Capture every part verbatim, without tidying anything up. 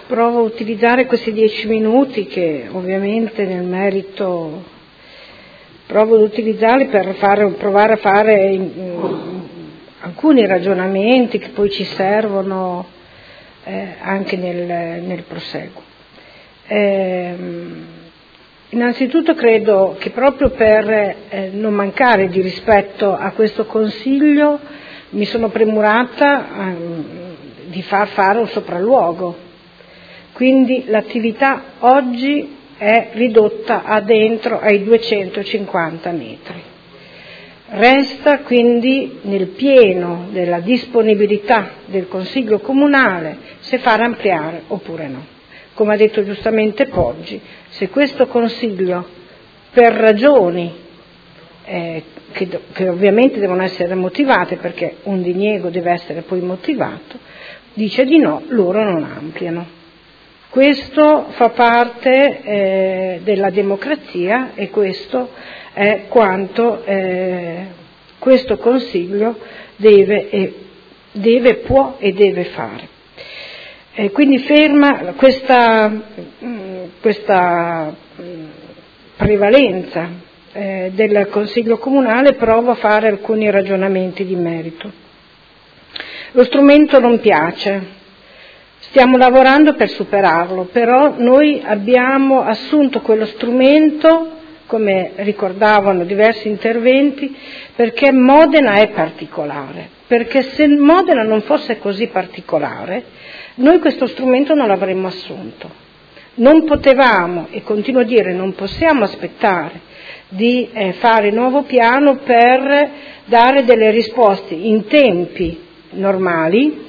provo a utilizzare questi dieci minuti che ovviamente nel merito provo ad utilizzarli per fare, provare a fare in, in, alcuni ragionamenti che poi ci servono eh, anche nel, nel proseguo. Eh, innanzitutto credo che proprio per eh, non mancare di rispetto a questo Consiglio mi sono premurata eh, di far fare un sopralluogo, quindi l'attività oggi è ridotta a dentro ai duecentocinquanta metri. Resta quindi nel pieno della disponibilità del Consiglio Comunale se far ampliare oppure no. Come ha detto giustamente Poggi, se questo Consiglio, per ragioni eh, che, che ovviamente devono essere motivate, perché un diniego deve essere poi motivato, dice di no, loro non ampliano. Questo fa parte eh, della democrazia e questo è quanto eh, questo Consiglio deve, e, deve, può e deve fare. E quindi ferma questa, questa prevalenza eh, del Consiglio Comunale, provo a fare alcuni ragionamenti di merito. Lo strumento non piace, stiamo lavorando per superarlo, però noi abbiamo assunto quello strumento, come ricordavano diversi interventi, perché Modena è particolare, perché se Modena non fosse così particolare, noi questo strumento non l'avremmo assunto. Non potevamo, e continuo a dire, non possiamo aspettare di eh, fare il nuovo piano per dare delle risposte in tempi normali,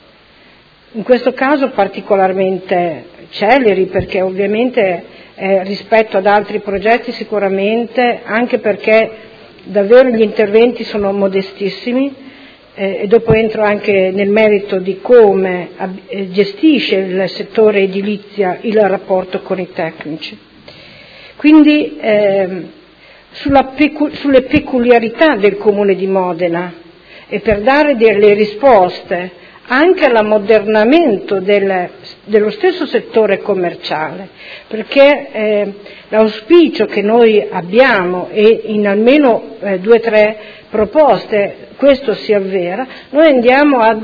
in questo caso particolarmente celeri, perché ovviamente eh, rispetto ad altri progetti sicuramente, anche perché davvero gli interventi sono modestissimi, eh, e dopo entro anche nel merito di come eh, gestisce il settore edilizia il rapporto con i tecnici. Quindi eh, sulla pecu- sulle peculiarità del Comune di Modena e per dare delle risposte anche all'ammodernamento del, dello stesso settore commerciale, perché eh, l'auspicio che noi abbiamo, e in almeno eh, due o tre proposte questo si avvera, noi andiamo ad,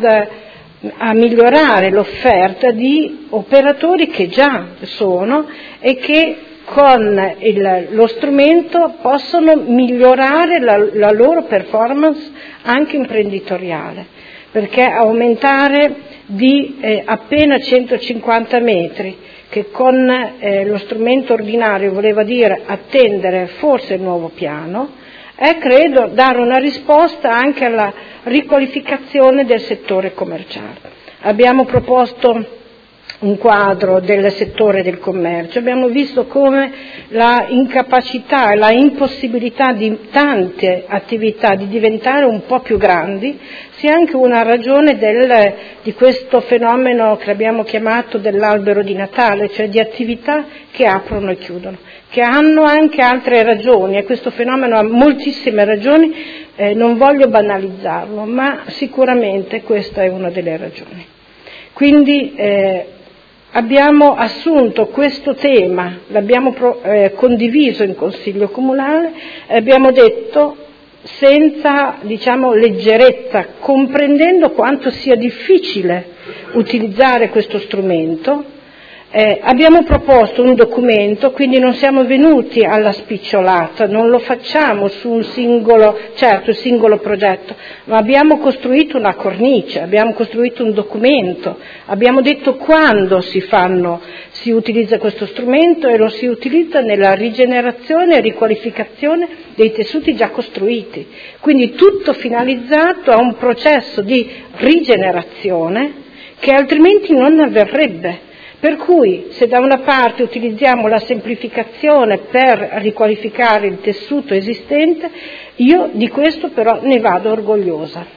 a migliorare l'offerta di operatori che già sono e che con il, lo strumento possono migliorare la, la loro performance anche imprenditoriale, perché aumentare di eh, appena centocinquanta metri, che con eh, lo strumento ordinario voleva dire attendere forse il nuovo piano, è credo dare una risposta anche alla riqualificazione del settore commerciale. Abbiamo proposto un quadro del settore del commercio, abbiamo visto come la incapacità e la impossibilità di tante attività di diventare un po' più grandi sia anche una ragione del, di questo fenomeno che abbiamo chiamato dell'albero di Natale, cioè di attività che aprono e chiudono, che hanno anche altre ragioni, e questo fenomeno ha moltissime ragioni, eh, non voglio banalizzarlo, ma sicuramente questa è una delle ragioni. Quindi eh, abbiamo assunto questo tema, l'abbiamo pro, eh, condiviso in Consiglio Comunale e abbiamo detto senza, diciamo, leggerezza, comprendendo quanto sia difficile utilizzare questo strumento. Eh, abbiamo proposto un documento, quindi non siamo venuti alla spicciolata, non lo facciamo su un singolo, certo, il singolo progetto, ma abbiamo costruito una cornice, abbiamo costruito un documento, abbiamo detto quando si fanno, si utilizza questo strumento e lo si utilizza nella rigenerazione e riqualificazione dei tessuti già costruiti, quindi tutto finalizzato a un processo di rigenerazione che altrimenti non avverrebbe. Per cui se da una parte utilizziamo la semplificazione per riqualificare il tessuto esistente, io di questo però ne vado orgogliosa,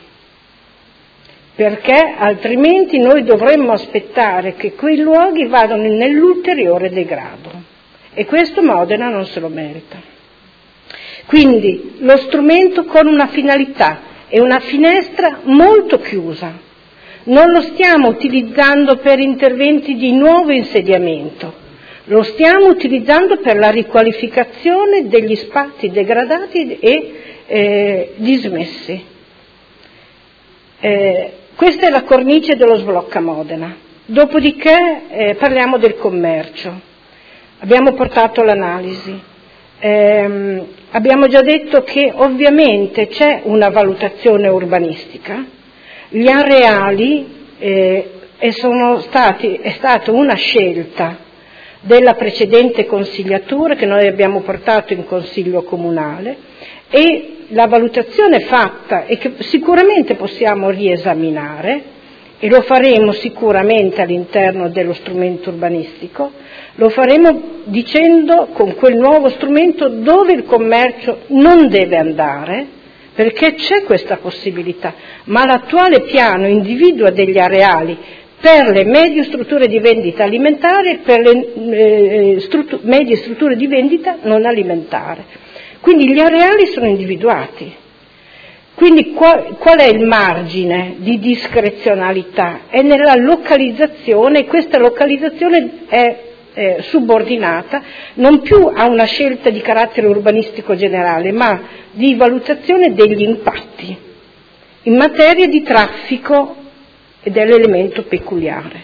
perché altrimenti noi dovremmo aspettare che quei luoghi vadano nell'ulteriore degrado e questo Modena non se lo merita. Quindi lo strumento con una finalità e una finestra molto chiusa. non lo stiamo utilizzando per interventi di nuovo insediamento, lo stiamo utilizzando per la riqualificazione degli spazi degradati e eh, dismessi. Eh, questa è la cornice dello sblocca Modena. Dopodiché eh, parliamo del commercio. Abbiamo portato l'analisi. Eh, abbiamo già detto che ovviamente c'è una valutazione urbanistica, gli areali eh, e sono stati, è stata una scelta della precedente consigliatura che noi abbiamo portato in consiglio comunale, e la valutazione fatta e che sicuramente possiamo riesaminare, e lo faremo sicuramente all'interno dello strumento urbanistico, lo faremo dicendo con quel nuovo strumento dove il commercio non deve andare, perché c'è questa possibilità, ma l'attuale piano individua degli areali per le medie strutture di vendita alimentari e per le eh, struttu- medie strutture di vendita non alimentare. Quindi gli areali sono individuati. Quindi qual, qual è il margine di discrezionalità? È nella localizzazione, e questa localizzazione è eh, subordinata non più a una scelta di carattere urbanistico generale, ma di valutazione degli impatti in materia di traffico ed è l'elemento peculiare.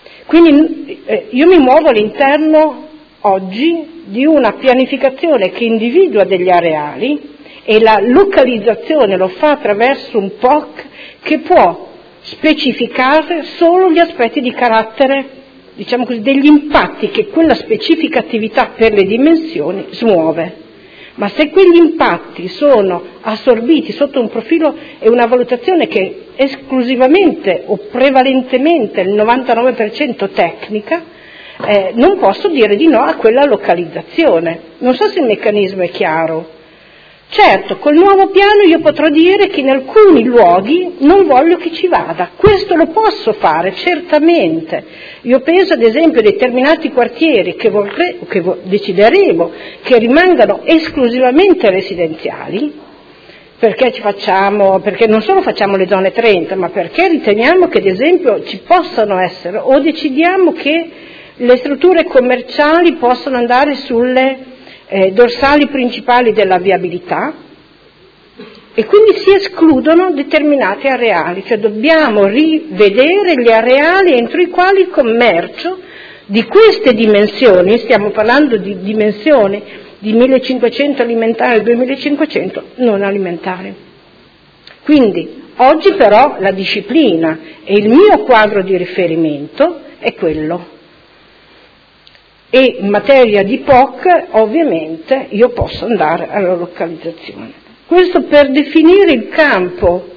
Quindi eh, io mi muovo all'interno oggi di una pianificazione che individua degli areali, e la localizzazione lo fa attraverso un P O C che può specificare solo gli aspetti di carattere, diciamo così, degli impatti che quella specifica attività per le dimensioni smuove. Ma se quegli impatti sono assorbiti sotto un profilo e una valutazione che è esclusivamente o prevalentemente il novantanove per cento tecnica, eh, non posso dire di no a quella localizzazione. Non so se il meccanismo è chiaro. Certo, col nuovo piano io potrò dire che in alcuni luoghi non voglio che ci vada, questo lo posso fare, certamente. Io penso ad esempio a determinati quartieri che, vorrei, che decideremo che rimangano esclusivamente residenziali, perché ci facciamo, perché non solo facciamo le zone trenta, ma perché riteniamo che ad esempio ci possano essere, o decidiamo che le strutture commerciali possano andare sulle Eh, dorsali principali della viabilità, e quindi si escludono determinati areali, cioè dobbiamo rivedere gli areali entro i quali il commercio di queste dimensioni, stiamo parlando di dimensioni di millecinquecento alimentari e duemilacinquecento non alimentari. Quindi oggi però la disciplina e il mio quadro di riferimento è quello. E in materia di P O C ovviamente io posso andare alla localizzazione. Questo per definire il campo,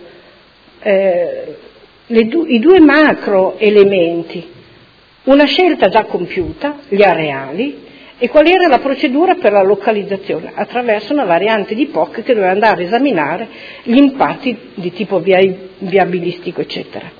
eh, le du- i due macro elementi, una scelta già compiuta, gli areali, e qual era la procedura per la localizzazione, attraverso una variante di P O C che doveva andare a esaminare gli impatti di tipo via- viabilistico, eccetera.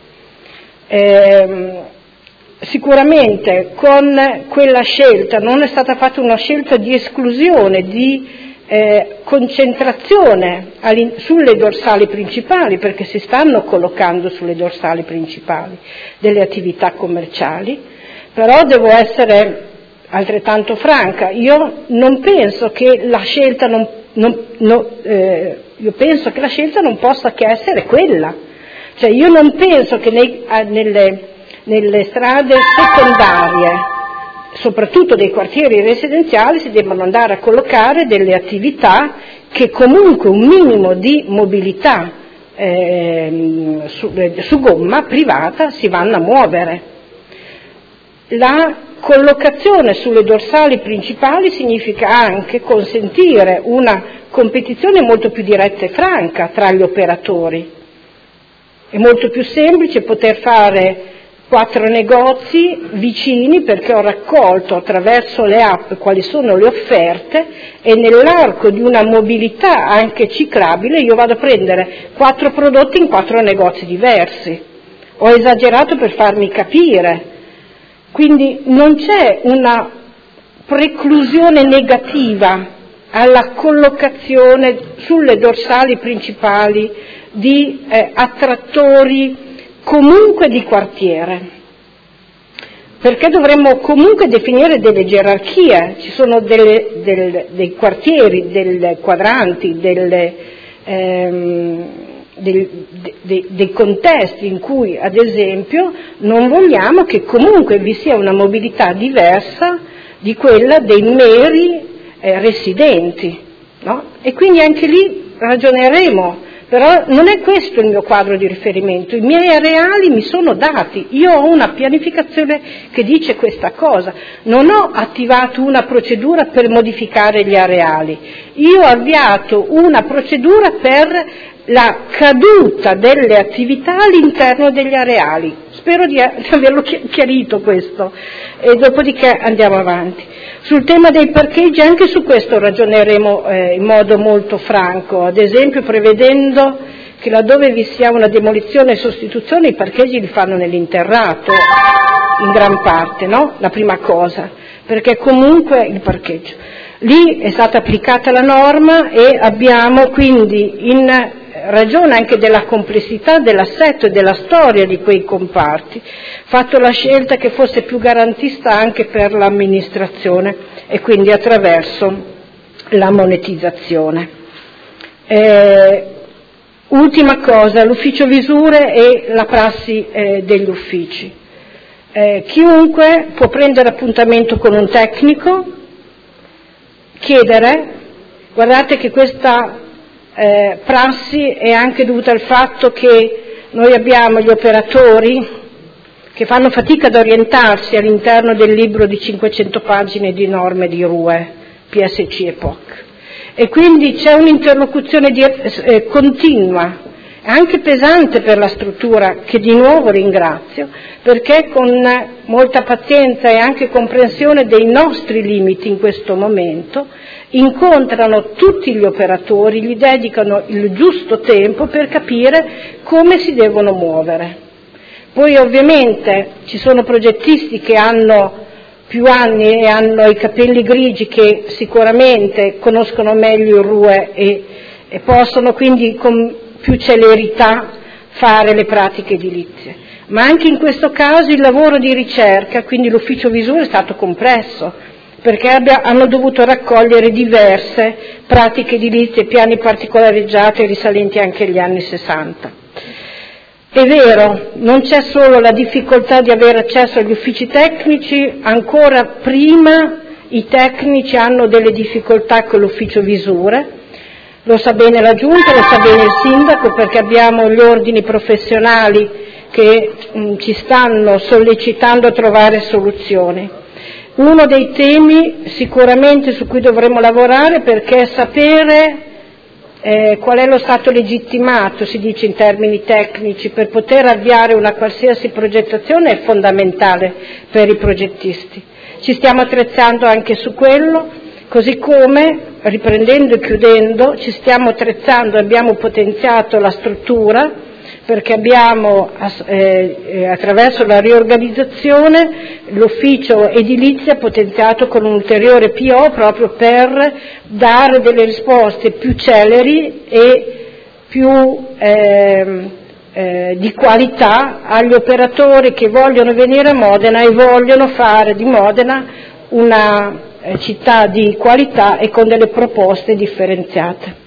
Ehm, Sicuramente con quella scelta non è stata fatta una scelta di esclusione, di eh, concentrazione sulle dorsali principali, perché si stanno collocando sulle dorsali principali delle attività commerciali, però devo essere altrettanto franca, io non penso che la scelta non, non, no, eh, io penso che la scelta non possa che essere quella, cioè io non penso che nei, nelle nelle strade secondarie, soprattutto dei quartieri residenziali, si debbano andare a collocare delle attività che comunque un minimo di mobilità eh, su, su gomma privata si vanno a muovere. La collocazione sulle dorsali principali significa anche consentire una competizione molto più diretta e franca tra gli operatori. È molto più semplice poter fare quattro negozi vicini perché ho raccolto attraverso le app quali sono le offerte, e nell'arco di una mobilità anche ciclabile io vado a prendere quattro prodotti in quattro negozi diversi. Ho esagerato per farmi capire, quindi non c'è una preclusione negativa alla collocazione sulle dorsali principali di eh, attrattori comunque di quartiere. Perché dovremmo comunque definire delle gerarchie, ci sono delle, del, dei quartieri, dei quadranti, delle, ehm, dei, dei, dei contesti in cui, ad esempio, non vogliamo che comunque vi sia una mobilità diversa di quella dei meri eh, residenti, no? E quindi anche lì ragioneremo. Però non è questo il mio quadro di riferimento, i miei areali mi sono dati, io ho una pianificazione che dice questa cosa, non ho attivato una procedura per modificare gli areali, io ho avviato una procedura per la caduta delle attività all'interno degli areali. Spero di averlo chiarito questo e dopodiché andiamo avanti. Sul tema dei parcheggi anche su questo ragioneremo eh, in modo molto franco, ad esempio prevedendo che laddove vi sia una demolizione e sostituzione i parcheggi li fanno nell'interrato in gran parte, no? La prima cosa, perché comunque il parcheggio. Lì è stata applicata la norma e abbiamo quindi in ragione anche della complessità dell'assetto e della storia di quei comparti, fatto la scelta che fosse più garantista anche per l'amministrazione e quindi attraverso la monetizzazione. Eh, ultima cosa, l'ufficio visure e la prassi eh, degli uffici. Eh, chiunque può prendere appuntamento con un tecnico, chiedere, guardate che questa Eh, prassi è anche dovuta al fatto che noi abbiamo gli operatori che fanno fatica ad orientarsi all'interno del libro di cinquecento pagine di norme di R U E, P S C e P O C, e quindi c'è un'interlocuzione di, eh, continua, anche pesante per la struttura, che di nuovo ringrazio, perché con molta pazienza e anche comprensione dei nostri limiti in questo momento incontrano tutti gli operatori, gli dedicano il giusto tempo per capire come si devono muovere. Poi ovviamente ci sono progettisti che hanno più anni e hanno i capelli grigi, che sicuramente conoscono meglio il R U E e, e possono quindi con più celerità fare le pratiche edilizie. Ma anche in questo caso il lavoro di ricerca, quindi l'ufficio visore, è stato compresso, perché abbia, hanno dovuto raccogliere diverse pratiche edilizie, piani particolareggiati risalenti anche agli anni sessanta. È vero, non c'è solo la difficoltà di avere accesso agli uffici tecnici, ancora prima i tecnici hanno delle difficoltà con l'ufficio visure, lo sa bene la Giunta, lo sa bene il Sindaco, perché abbiamo gli ordini professionali che mh, ci stanno sollecitando a trovare soluzioni. Uno dei temi sicuramente su cui dovremo lavorare, perché sapere eh, qual è lo stato legittimato, si dice in termini tecnici, per poter avviare una qualsiasi progettazione è fondamentale per i progettisti. Ci stiamo attrezzando anche su quello, così come, riprendendo e chiudendo, ci stiamo attrezzando, abbiamo potenziato la struttura, perché abbiamo eh, attraverso la riorganizzazione l'ufficio edilizia potenziato con un ulteriore P O proprio per dare delle risposte più celeri e più eh, eh, di qualità agli operatori che vogliono venire a Modena e vogliono fare di Modena una eh, città di qualità e con delle proposte differenziate.